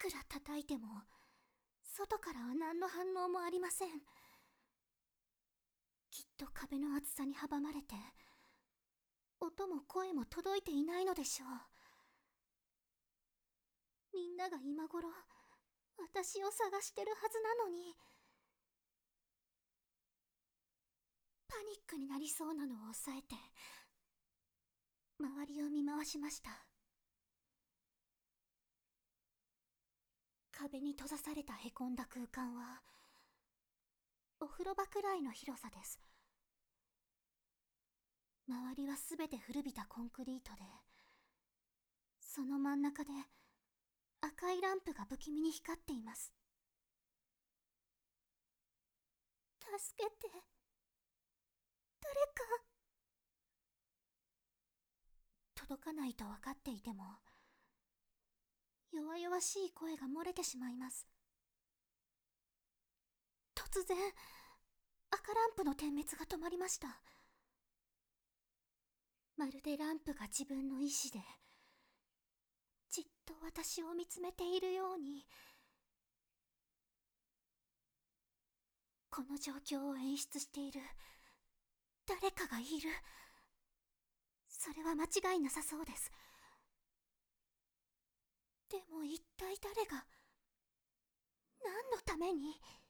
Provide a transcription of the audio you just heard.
くら叩いても外からは何の反応もありません。きっと壁の厚さに阻まれて音も声も届いていないのでしょう。みんなが今頃私を探してるはずなのに。パニックになりそうなのを抑えて周りを見回しました。壁に閉ざされたへこんだ空間はお風呂場くらいの広さです。周りはすべて古びたコンクリートで、その真ん中で赤いランプが不気味に光っています。助けて、誰か。届かないと分かっていても弱々しい声が漏れてしまいます。突然赤ランプの点滅が止まりました。まるでランプが自分の意志でじっと私を見つめているように。この状況を演出している誰かがいる。それは間違いなさそうです。でも一体誰が、何のために。